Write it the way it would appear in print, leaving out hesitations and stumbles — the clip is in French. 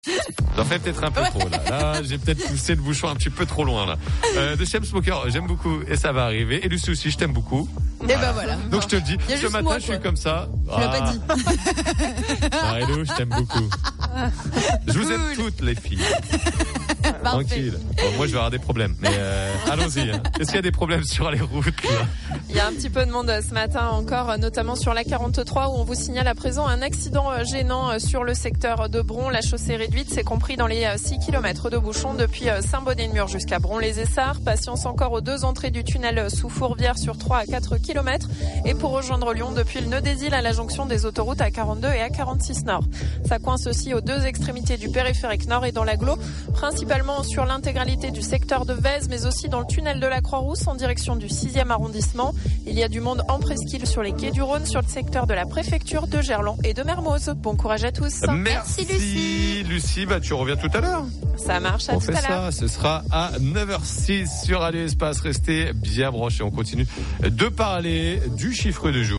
J'en fais peut-être un peu trop là. J'ai peut-être poussé le bouchon un petit peu trop loin là. De Chainsmokers, j'aime beaucoup et ça va arriver. Et Lucie aussi, je t'aime beaucoup. Et ben voilà. Donc je te le dis, ce matin je suis comme ça. Tu l'as pas dit. Marilou, je t'aime beaucoup. Je vous aime toutes les filles. Tranquille. Bon, moi je vais avoir des problèmes. Mais allons-y. Est-ce qu'il y a des problèmes sur les routes là? Il y a un petit peu de monde ce matin encore, notamment sur la 43 où on vous signale à présent un accident gênant sur le secteur de Bron. La chaussée réduite, c'est compris dans les 6 km de bouchons depuis Saint-Bonnet-de-Mur jusqu'à Bron-les-Essarts. Patience encore aux 2 entrées du tunnel sous Fourvière sur 3 à 4 km. Et pour rejoindre Lyon depuis le nœud des îles à la jonction des autoroutes A42 et A46 Nord. Ça coince aussi aux 2 extrémités du périphérique Nord et dans l'agglo, principalement sur l'intégralité du secteur de Vèze, mais aussi dans le tunnel de la Croix-Rousse en direction du 6e arrondissement. Il y a du monde en presqu'île sur les quais du Rhône, sur le secteur de la préfecture de Gerland et de Mermoz. Bon courage à tous. Merci Lucie. Lucie, tu reviens tout à l'heure. Ça marche, à tout à l'heure. Ce sera à 9h06 sur Radio Espace. Restez bien branchés. On continue de parler du chiffre du jour.